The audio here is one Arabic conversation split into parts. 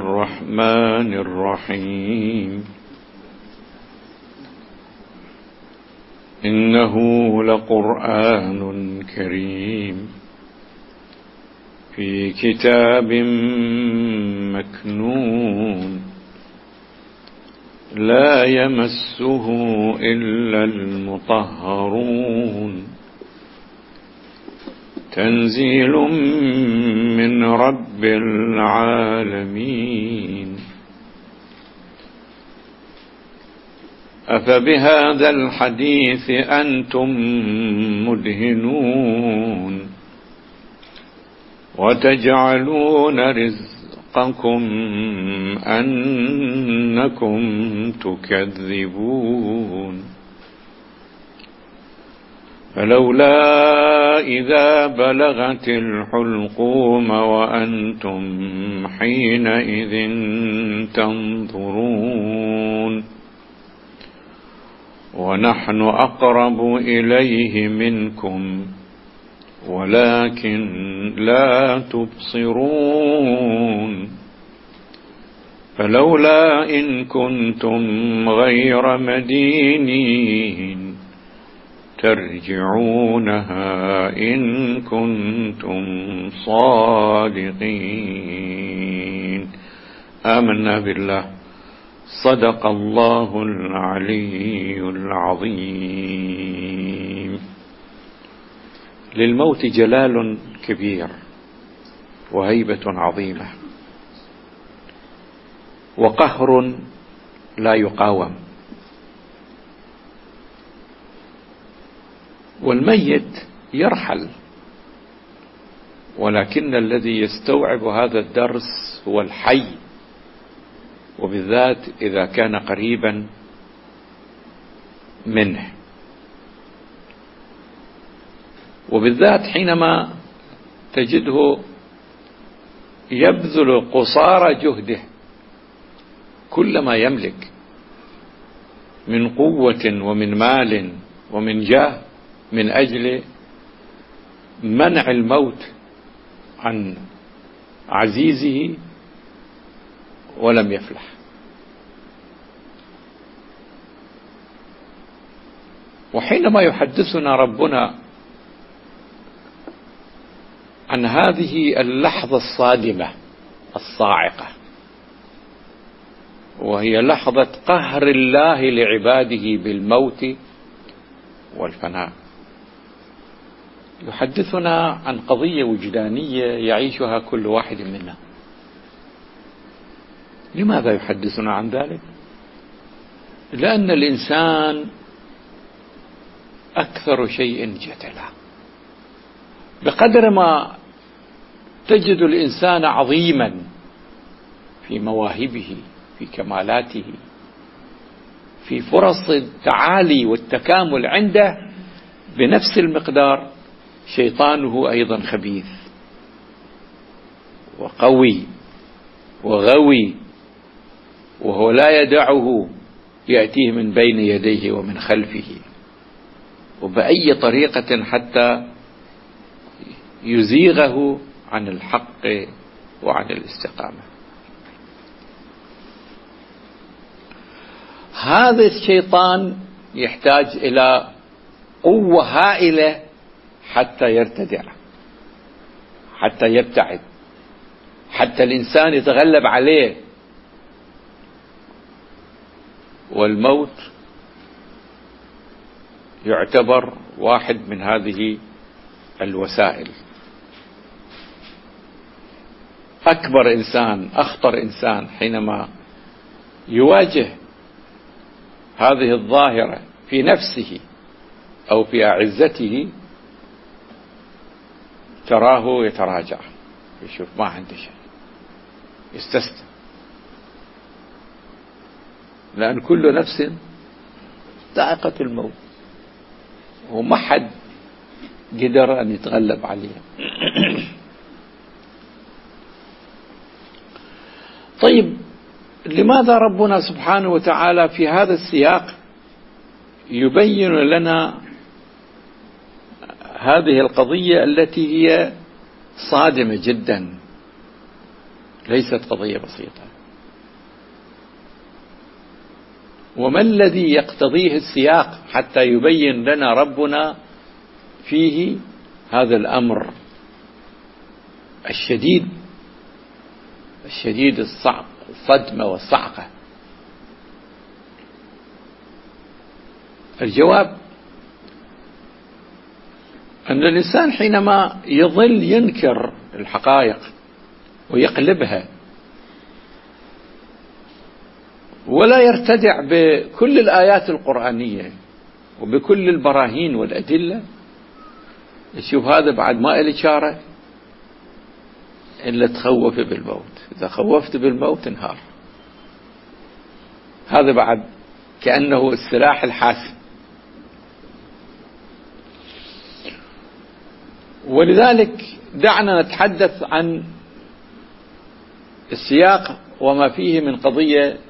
الرحمن الرحيم إنه لقرآن كريم في كتاب مكنون لا يمسه إلا المطهرون تنزيل من رب العالمين أفبهذا الحديث أنتم مدهنون وتجعلون رزقكم أنكم تكذبون فلولا إذا بلغت الحلقوم وأنتم حينئذ تنظرون ونحن أقرب إليه منكم ولكن لا تبصرون فلولا إن كنتم غير مدينين ترجعونها إن كنتم صادقين. آمنا بالله. صدق الله العلي العظيم. للموت جلال كبير وهيبة عظيمة وقهر لا يقاوم، والميت يرحل، ولكن الذي يستوعب هذا الدرس هو الحي، وبالذات إذا كان قريبا منه، وبالذات حينما تجده يبذل قصارى جهده كل ما يملك من قوة ومن مال ومن جاه من أجل منع الموت عن عزيزه ولم يفلح. وحينما يحدثنا ربنا عن هذه اللحظة الصادمة الصاعقة، وهي لحظة قهر الله لعباده بالموت والفناء، يحدثنا عن قضية وجدانية يعيشها كل واحد منا. لماذا يحدثنا عن ذلك؟ لأن الإنسان أكثر شيء جدلا. بقدر ما تجد الإنسان عظيما في مواهبه، في كمالاته، في فرص التعالي والتكامل عنده، بنفس المقدار شيطانه أيضا خبيث وقوي وغوي، وهو لا يدعه يأتيه من بين يديه ومن خلفه وبأي طريقة حتى يزيغه عن الحق وعن الاستقامة. هذا الشيطان يحتاج إلى قوة هائلة حتى يرتدع، حتى يبتعد، حتى الإنسان يتغلب عليه. والموت يعتبر واحد من هذه الوسائل. أكبر إنسان، أخطر إنسان حينما يواجه هذه الظاهرة في نفسه أو في أعزته تراه يتراجع، يشوف ما عنده شيء، يستسلم، لأن كل نفس ذائقة الموت وما حد قدر أن يتغلب عليها. طيب، لماذا ربنا سبحانه وتعالى في هذا السياق يبين لنا هذه القضية التي هي صادمة جدا؟ ليست قضية بسيطة. وما الذي يقتضيه السياق حتى يبين لنا ربنا فيه هذا الأمر الشديد الصدمة والصعقة؟ الجواب أن الإنسان حينما يظل ينكر الحقائق ويقلبها ولا يرتدع بكل الآيات القرآنية وبكل البراهين والأدلة، يشوف هذا بعد ما إلي شارة إلا تخوف بالموت. إذا خوفت بالموت انهار. هذا بعد كأنه السلاح الحاسم. ولذلك دعنا نتحدث عن السياق وما فيه من قضية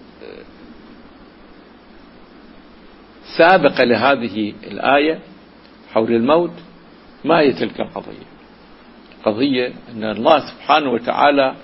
سابقة لهذه الآية حول الموت. ما هي تلك القضية؟ قضية أن الله سبحانه وتعالى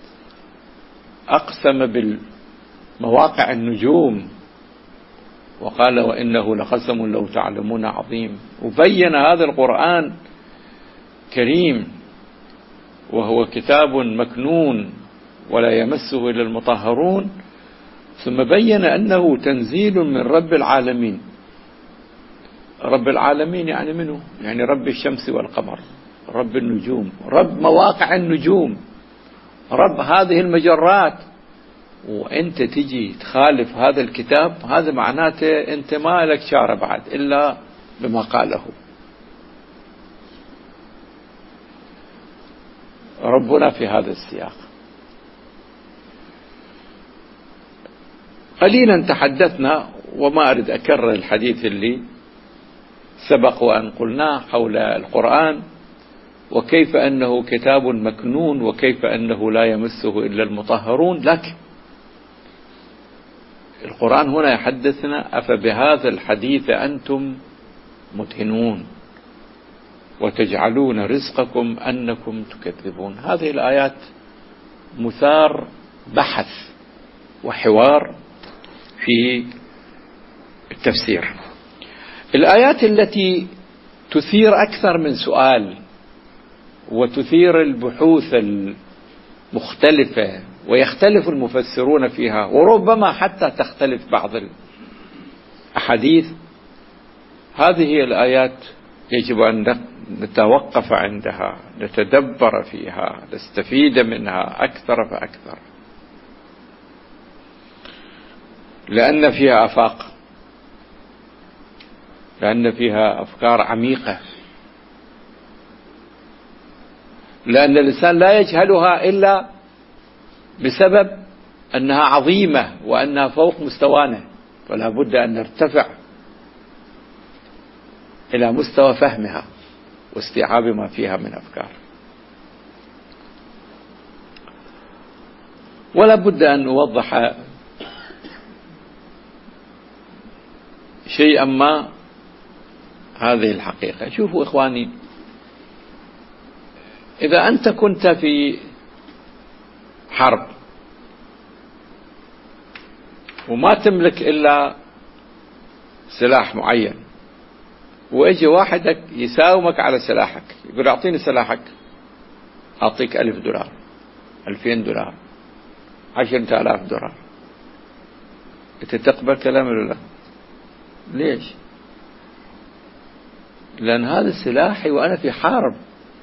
أقسم بالمواقع النجوم وقال وإنه لقسم لو تعلمون عظيم، وبين هذا القرآن كريم وهو كتاب مكنون ولا يمسه إلا المطهرون، ثم بين أنه تنزيل من رب العالمين. رب العالمين يعني منه؟ يعني رب الشمس والقمر، رب النجوم، رب مواقع النجوم، رب هذه المجرات. وأنت تجي تخالف هذا الكتاب، هذا معناته أنت ما لك شارة بعد إلا بما قاله ربنا في هذا السياق. قليلا تحدثنا وما أريد أكرر الحديث اللي سبق وأن قلناه حول القرآن وكيف أنه كتاب مكنون وكيف أنه لا يمسه إلا المطهرون. لكن القرآن هنا يحدثنا أفبهذا الحديث أنتم مدهنون وتجعلون رزقكم أنكم تكذبون. هذه الآيات مثار بحث وحوار في التفسير. الآيات التي تثير أكثر من سؤال وتثير البحوث المختلفة ويختلف المفسرون فيها وربما حتى تختلف بعض الأحاديث، هذه الآيات يجب أن نتوقف عندها، نتدبر فيها، نستفيد منها أكثر فأكثر، لأن فيها آفاق، لأن فيها أفكار عميقة، لأن الإنسان لا يجهلها إلا بسبب أنها عظيمة وأنها فوق مستوانا، فلا بد أن نرتفع إلى مستوى فهمها واستيعاب ما فيها من أفكار. ولا بد أن نوضح شيئا ما هذه الحقيقة. شوفوا إخواني، إذا أنت كنت في حرب وما تملك إلا سلاح معين ويجي واحدك يساومك على سلاحك، يقول أعطيني سلاحك أعطيك $1000 $2000 $10,000، أنت تقبل كلام ولا لا؟ ليش؟ لأن هذا سلاحي وأنا في حرب.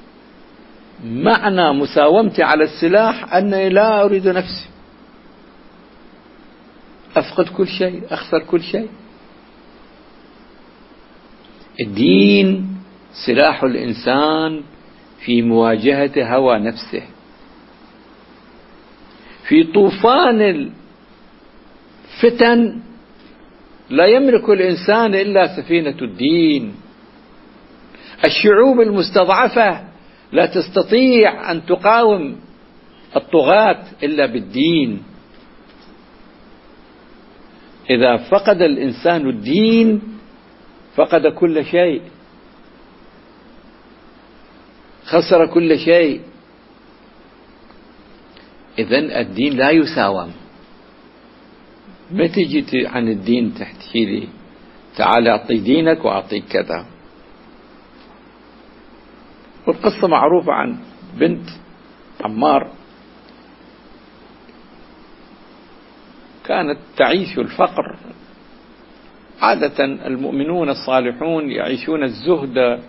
معنى مساومتي على السلاح أني لا أريد نفسي، أفقد كل شيء، أخسر كل شيء. الدين سلاح الإنسان في مواجهة هوى نفسه. في طوفان الفتن لا يملك الإنسان إلا سفينة الدين. الشعوب المستضعفة لا تستطيع أن تقاوم الطغاة إلا بالدين. إذا فقد الإنسان الدين فقد كل شيء، خسر كل شيء. إذن الدين لا يساوم. ما تجي عن الدين تحكي لي تعال أعطي دينك وأعطيك كذا. والقصة معروفة عن بنت عمار كانت تعيش الفقر. عادة المؤمنون الصالحون يعيشون الزهد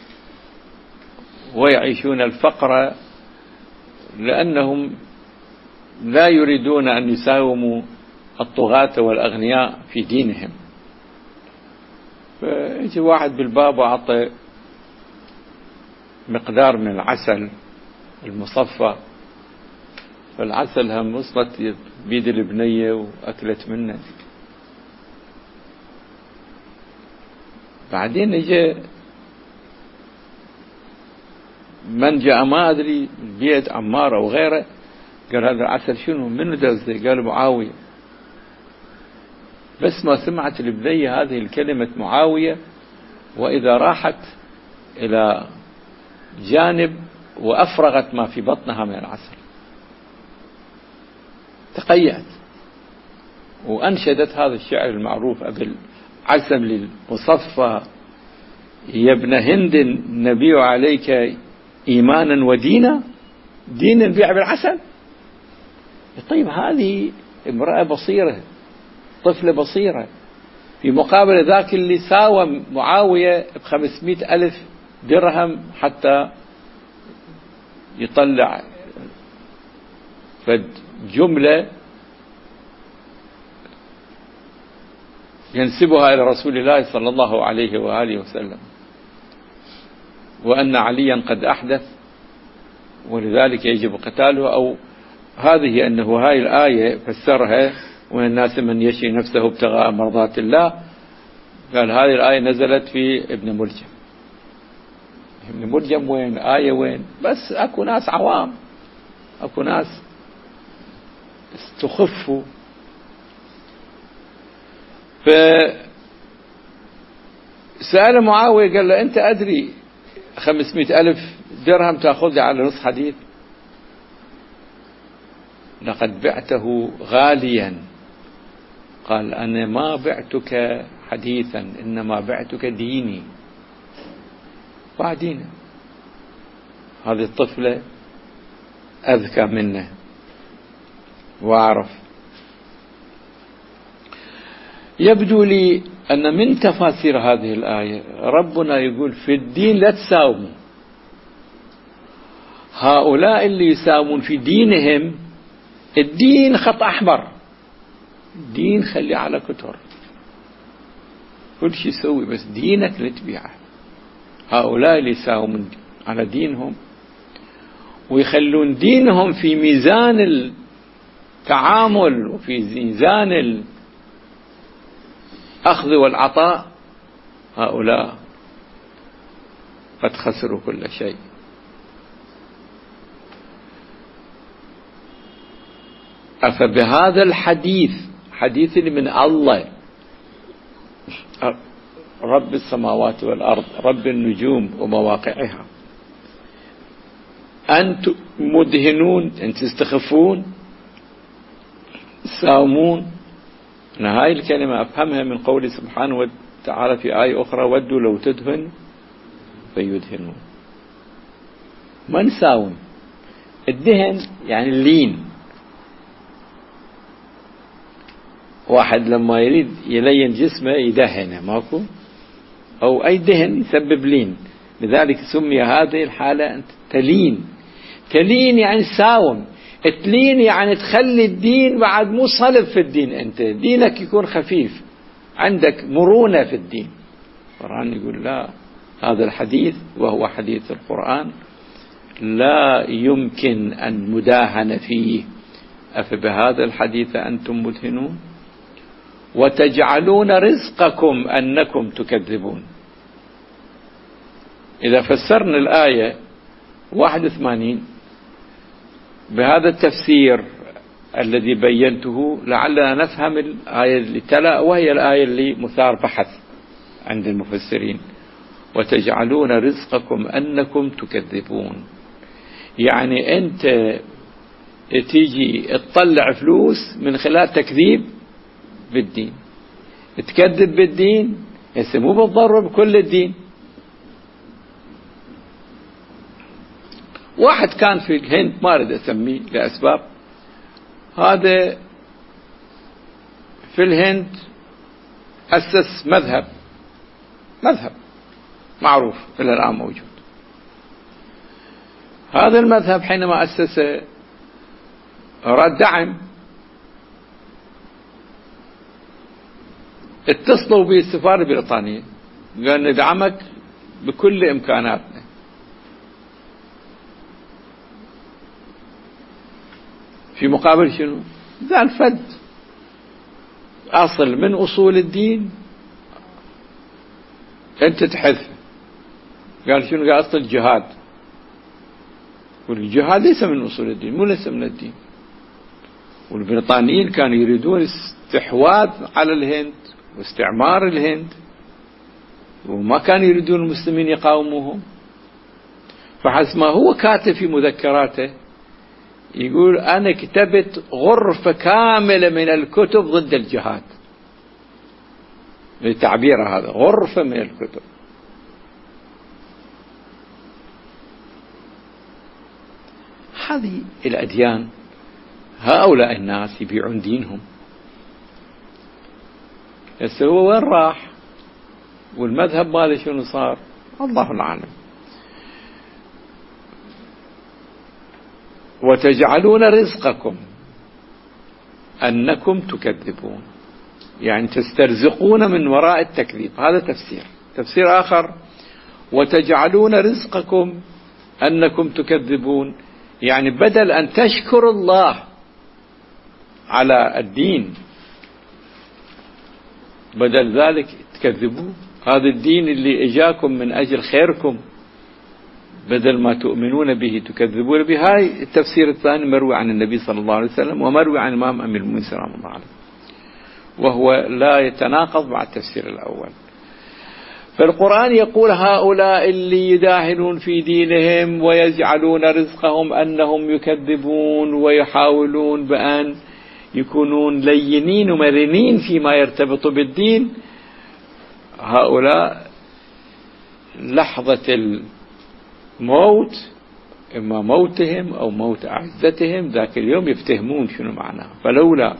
ويعيشون الفقر لأنهم لا يريدون أن يساوموا الطغاة والأغنياء في دينهم. فيجي واحد بالباب وأعطى مقدار من العسل المصفى، فالعسل هم وصلت بيد البنية وأكلت منه. بعدين اجى من جاء ما أدري بيت عمار أو غيره، قال هذا العسل شنو منو دزه؟ قال معاوية. بس ما سمعت البنية هذه الكلمة معاوية وإذا راحت إلى جانب وأفرغت ما في بطنها من العسل، تقيأت وأنشدت هذا الشعر المعروف: أبي العسل المصفى يا ابن هند نبي عليك إيمانا ودينا. دين نبيع بالعسل؟ طيب هذه امرأة بصيرة، طفلة بصيرة، في مقابل ذاك اللي ساوم معاوية ب500,000 درهم حتى يطلع جملة ينسبها إلى رسول الله صلى الله عليه وآله وسلم، وأن عليا قد أحدث ولذلك يجب قتاله. أو هذه أنه هاي الآية فسرها: ومن الناس من يشري نفسه ابتغاء مرضات الله. قال هذه الآية نزلت في ابن ملجم. ابن ملجم وين؟ آية وين؟ بس أكو ناس عوام، أكو ناس استخفوا. فسأل معاوية قال له: أنت أدري 500,000 درهم تأخذ على نص حديث؟ لقد بعته غاليا. قال: أنا ما بعتك حديثا، إنما بعتك ديني. بعدين هذه الطفلة أذكى منه وأعرف. يبدو لي أن من تفاسير هذه الآية ربنا يقول في الدين لا تساوموا. هؤلاء اللي يساومون في دينهم، الدين خط أحمر، الدين خلي على كتر، كل شيء سوي بس دينك لا تبيعه. هؤلاء اللي يساومون على دينهم ويخلون دينهم في ميزان التعامل وفي ميزان الأخذ والعطاء، هؤلاء قد خسروا كل شيء. أفبهذا الحديث، حديث من الله رب السماوات والأرض، رب النجوم ومواقعها، أنتم مدهنون، أنتم تستخفون، ساومون. أنا هاي الكلمة أفهمها من قوله سبحانه وتعالى في آية أخرى: ودوا لو تدهن فيدهنون. ما نساوم. الدهن يعني اللين. واحد لما يريد يلين جسمه يدهنه، ماكو؟ أو أي دهن يسبب لين، لذلك سمي هذه الحالة تلين. تلين يعني ساوم، تلين يعني تخلي الدين بعد مو صلب في الدين، أنت دينك يكون خفيف، عندك مرونة في الدين. القرآن يقول لا، هذا الحديث وهو حديث القرآن لا يمكن أن مداهن فيه. أفبهذا الحديث أنتم مدهنون وتجعلون رزقكم أنكم تكذبون. إذا فسرنا الآية 81 بهذا التفسير الذي بينته لعلنا نفهم الآية اللي تلا، وهي الآية اللي مثار بحث عند المفسرين: وتجعلون رزقكم أنكم تكذبون. يعني أنت تيجي تطلع فلوس من خلال تكذيب بالدين، تكذب بالدين، هسه مو بالضرورة بكل الدين. واحد كان في الهند ما أريد أسميه لأسباب، هذا في الهند أسس مذهب معروف إلى الآن موجود. هذا المذهب حينما أسسه أراد دعم، اتصلوا بالسفارة البريطانية قال ندعمك بكل إمكاناتنا. في مقابل شنو؟ قال فد أصل من أصول الدين أنت تحذف. قال شنو؟ قال أصل الجهاد، والجهاد ليس من أصول الدين، مو ليس من الدين. والبريطانيين كانوا يريدون استحواذ على الهند واستعمار الهند، وما كانوا يريدون المسلمين يقاوموهم. فحسب ما هو كاتب في مذكراته يقول أنا كتبت غرفة كاملة من الكتب ضد الجهاد، لتعبير هذا غرفة من الكتب. هذه الأديان هؤلاء الناس يبيعون دينهم. هسه هو وين راح؟ والمذهب ماله شنو صار؟ الله أعلم. وتجعلون رزقكم أنكم تكذبون، يعني تسترزقون من وراء التكذيب. هذا تفسير آخر، وتجعلون رزقكم أنكم تكذبون، يعني بدل أن تشكروا الله على الدين بدل ذلك تكذبوه. هذا الدين اللي اجاكم من أجل خيركم، بدل ما تؤمنون به تكذبون به. هاي التفسير الثاني مروي عن النبي صلى الله عليه وسلم، ومروي عن الإمام أمير المؤمنين سلام الله عليه، وهو لا يتناقض مع التفسير الأول. فالقرآن يقول هؤلاء اللي يداهنون في دينهم ويجعلون رزقهم أنهم يكذبون، ويحاولون بأن يكونون لينين ومرنين فيما يرتبط بالدين، هؤلاء لحظة الموت، إما موتهم أو موت أعزتهم، ذاك اليوم يفتهمون شنو معناه. فلولا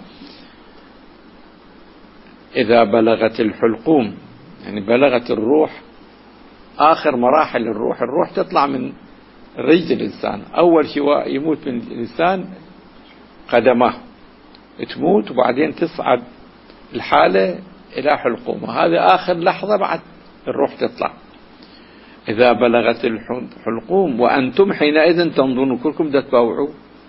إذا بلغت الحلقوم، يعني بلغت الروح آخر مراحل الروح تطلع من رجل الإنسان. أول شيء يموت من الإنسان قدمه تموت، وبعدين تصعد الحالة إلى حلقومه، هذا آخر لحظة بعد الروح تطلع. إذا بلغت الحلقوم وأنتم حينئذ تنظرون، كلكم تتباوعوا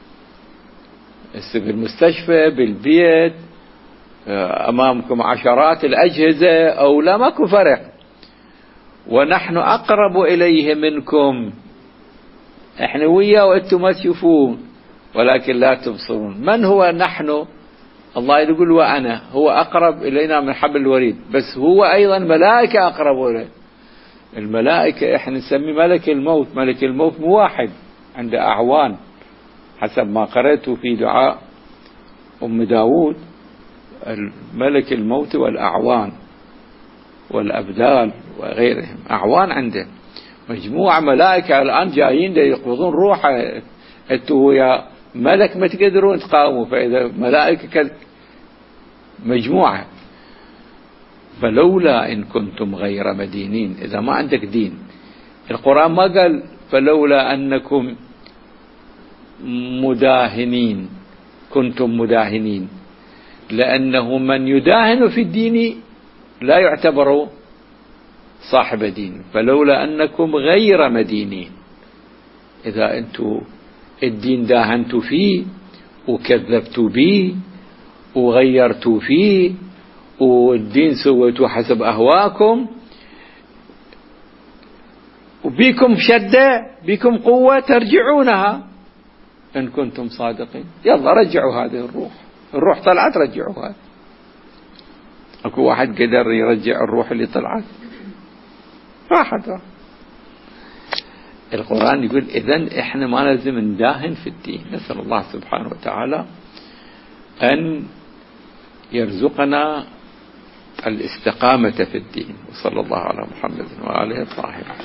بالمستشفى بالبيت أمامكم عشرات الأجهزة أو لا، ماكو فرق. ونحن أقرب إليه منكم، احنا وياه وأنتم ما تشوفون ولكن لا تبصرون. من هو نحن؟ الله يقول وأنا، هو أقرب إلينا من حبل الوريد، بس هو أيضا ملائكة أقرب إليه. الملائكة احنا نسمي ملك الموت، ملك الموت مو واحد، عنده أعوان حسب ما قرأته في دعاء أم داود، الملك الموت والأعوان والأبدال وغيرهم، أعوان عنده مجموعة ملائكة الآن جايين يقبضون روحه. انتوا يا ملك ما تقدرون تقاوموا، فإذا ملائكة مجموعة. فلولا إن كنتم غير مدينين، إذا ما عندك دين. القرآن ما قال فلولا أنكم مداهنين، كنتم مداهنين، لأنه من يداهن في الدين لا يعتبر صاحب دين. فلولا أنكم غير مدينين، إذا أنتم الدين داهنتوا فيه وكذبتوا به وغيرتوا فيه والدين سويتوا حسب أهواكم، وبيكم شدة بيكم قوة ترجعونها إن كنتم صادقين. يلا رجعوا هذه الروح طلعت، رجعوها. أكو واحد قدر يرجع الروح اللي طلعت؟ راحت. القرآن يقول إذن إحنا ما لازم نداهن في الدين. نسأل الله سبحانه وتعالى أن يرزقنا الاستقامة في الدين. وصلى الله على محمد وآله الطاهرين.